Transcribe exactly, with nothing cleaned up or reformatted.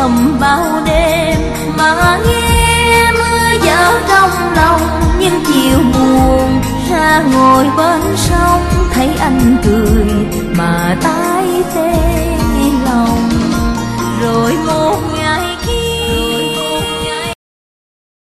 thầm bao đêm mà nghe mưa gió trong lòng. Nhưng chiều buồn ra ngồi bên sông, thấy anh cười mà tái tê lòng. Rồi một